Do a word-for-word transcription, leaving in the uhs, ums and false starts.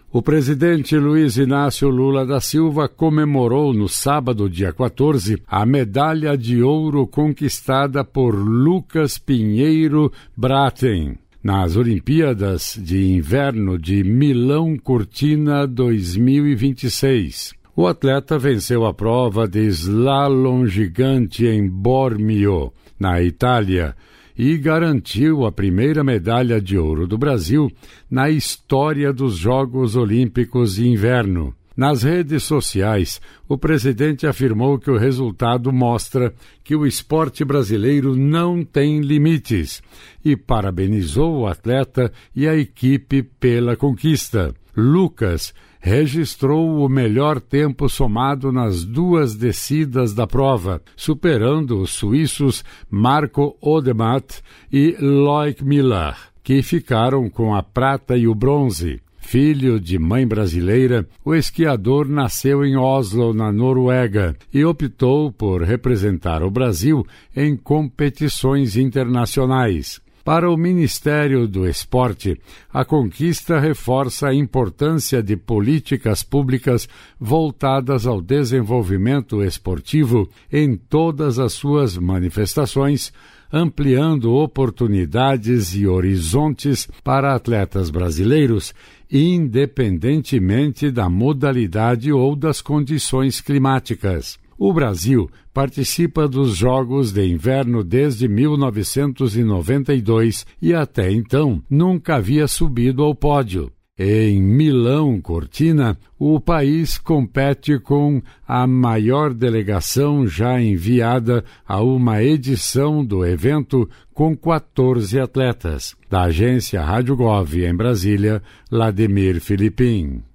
O presidente Luiz Inácio Lula da Silva comemorou no sábado, dia quatorze, a medalha de ouro conquistada por Lucas Pinheiro Braathen nas Olimpíadas de Inverno de Milão Cortina dois mil e vinte e seis. O atleta venceu a prova de slalom gigante em Bormio, na Itália, e garantiu a primeira medalha de ouro do Brasil na história dos Jogos Olímpicos de Inverno. Nas redes sociais, o presidente afirmou que o resultado mostra que o esporte brasileiro não tem limites e parabenizou o atleta e a equipe pela conquista. Lucas registrou o melhor tempo somado nas duas descidas da prova, superando os suíços Marco Odermatt e Loic Miller, que ficaram com a prata e o bronze. Filho de mãe brasileira, o esquiador nasceu em Oslo, na Noruega, e optou por representar o Brasil em competições internacionais. Para o Ministério do Esporte, a conquista reforça a importância de políticas públicas voltadas ao desenvolvimento esportivo em todas as suas manifestações, ampliando oportunidades e horizontes para atletas brasileiros, independentemente da modalidade ou das condições climáticas. O Brasil participa dos Jogos de Inverno desde mil novecentos e noventa e dois e até então nunca havia subido ao pódio. Em Milão Cortina, o país compete com a maior delegação já enviada a uma edição do evento, com quatorze atletas. Da agência Rádio Gov em Brasília, Lademir Filipim.